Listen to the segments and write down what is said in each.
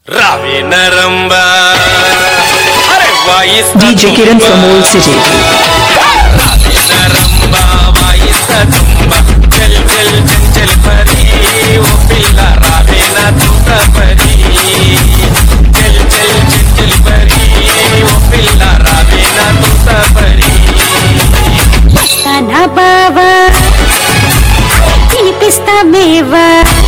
रावे नरंबा अरे DJ Kiran from Old City. रावे नरंबा वाइस्ता तुम्बा चल चल चंचल परी ओ पिल्ला रावे ना तूता परी चल चल चंचल परी ओ पिल्ला रावे ना तूता परी ना बाबा पिस्ता मेवा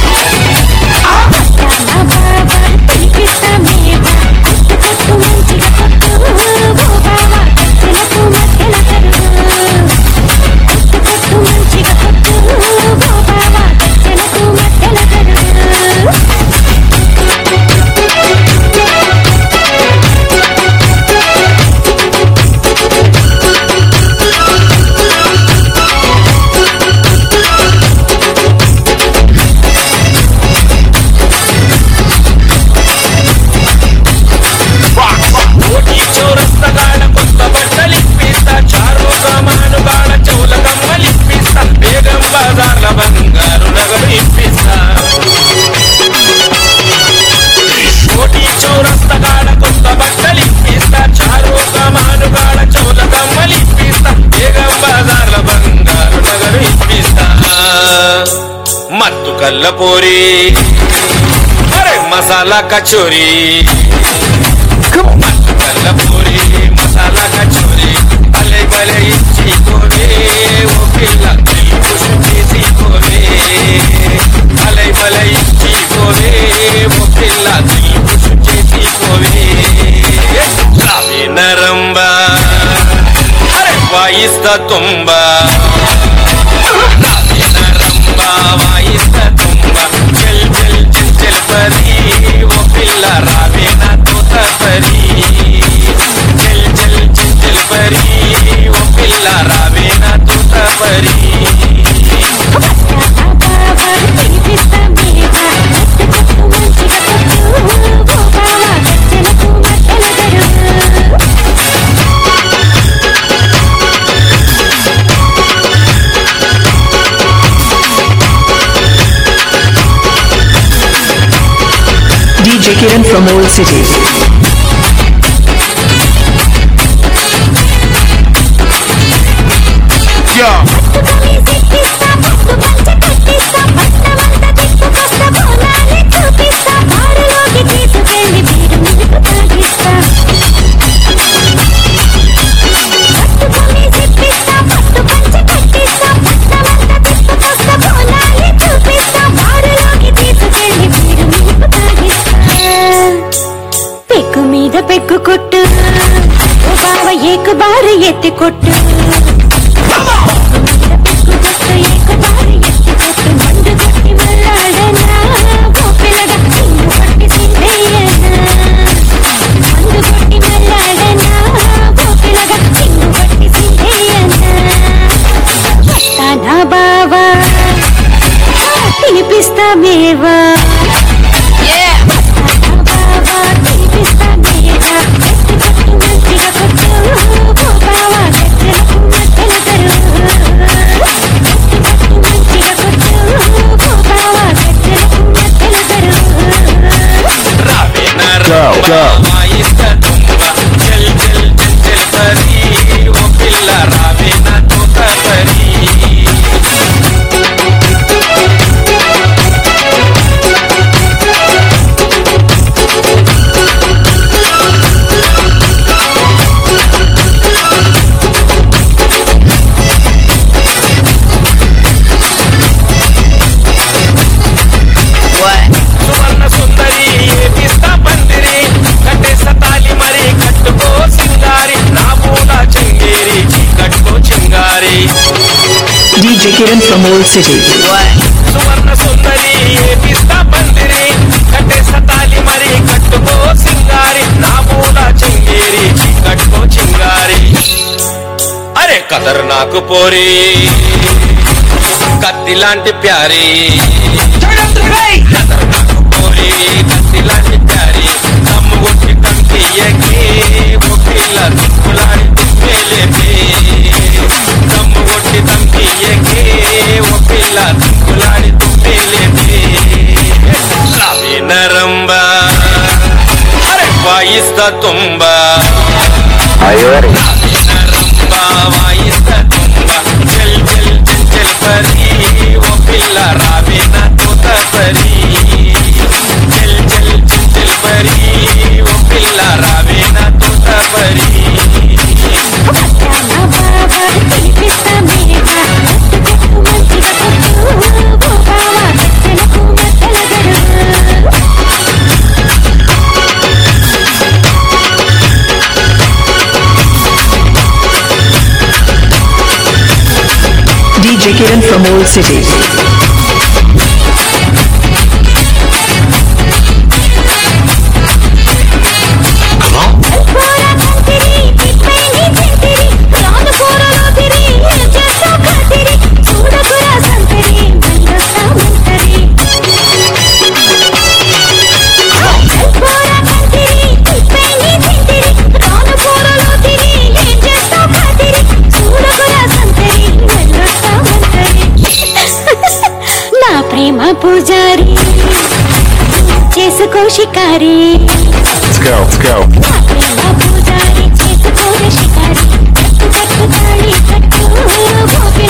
मत्तु कल्लपोरी अरे मसाला कचोरी मत्तु कल्लपोरी मसाला कचोरी भले भले इच्छी कोवे वो पिल्ला दिल खुश చేసి కోవే भले भले इच्छी कोवे वो पिल्ला दिल खुश చేసి కోవే रावे नरंबा अरे वाइस्ता तुम्बा वाइस्ता तुम्बा चल चल चंचल परी वो पिल्ला रावे ना तोता परी चल चल चंचल परी वो पिल्ला रावे ना तोता परी DJ Kiran from Old City. పెక్కు కొట్టు ఓ బావ ఏక బార్ ఎత్తి కొట్టు పెక్కు కొట్టు ఏక బార్ ఎత్తి కొట్టు మండు కొట్టి మల్లాడనా ఓ పిల్లగా సింగు పట్టి సింగయ్యనా మండు కొట్టి మల్లాడనా ఓ పిల్లగా సింగు పట్టి సింగయ్యనా వస్తానా బావా తినిపిస్తా మేవా वाइस्ता तुम्बा चल चल चंचल परी वो पिल्ला रावे ना तोता परी सुवर्ण सुंदरी ये पिस्ता पंदिरी कटे सताली मरी कట్టుకో సింగారి నా పూల చెంగేరి కట్టుకో Chingari DJ Kiran from Old City. సువర్ణ సుందరి ఏ పిస్తా పందిరి కటే సతాలి మరీ కట్టుకో సింగారి నా పూల చెంగేరి కట్టుకో చింగారి అరే కదర్ నాకు పోరి కత్తి లాంటి ప్యారీ కదర్ నాకు పోరి కత్తి లాంటి ప్యారీ దమ్ము కొట్టి కంటియకి ఓ పిల్ల దిక్కులాడి తుమ్మేలేపి దమ్ము కొట్టి కంటియకి ఓ పిల్ల దిక్కులాడి తుమ్మేలేపి రావే నరంబా వాయిస్తా తుంబ రంబా వాయిస్తా తుంబ చల్ చల్ చంచల్ పరీ ఓ పిల్ల రావే నా తోత పరీ చల్ చల్ చంచల్ పరీ ఓ పిల్ల రావే నా తోత Pari DJ Kiran from Old City. పూజారి చేసుకో షికారి పూజారి చేసుకో షికారి కట్టు కట్టు తాళి కట్టు